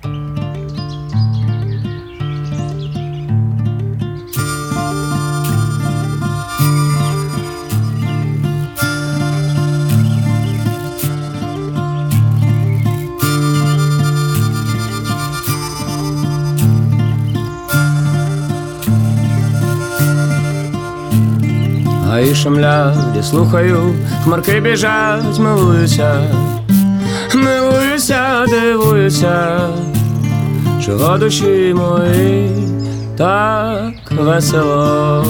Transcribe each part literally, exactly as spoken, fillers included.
Гаї шумлять, я слухаю, хмарки біжать, милуюся, милуюся, дивуюся, чого душі мої так весело.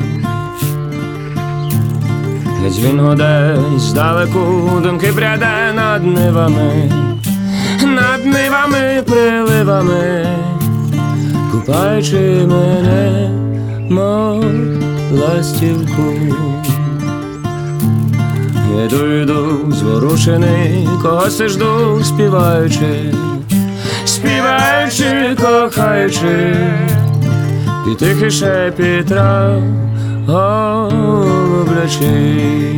Геть він гуде здалеку, думки пряде над нивами, над нивами, приливами, купаючи мене, мов ластівку. Іду, йду, зворушений, когось жду, співаючи, співаючи, кохаючи, під тихий шепіт трав голублячий.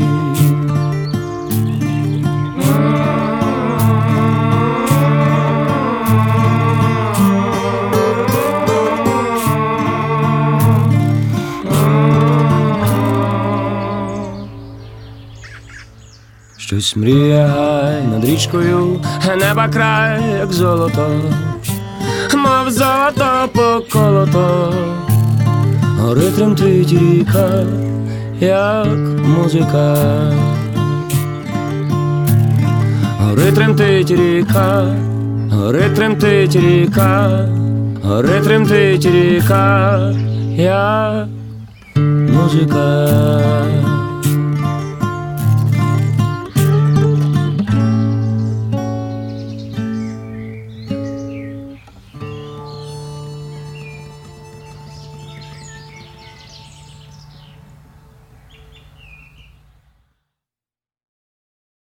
Щось мріє гай над річкою, неба край, як золото, мов золото поколото. Гори тремтить ріка, як музика. Гори тремтить ріка, гори тремтить ріка, гори тремтить ріка, як музика.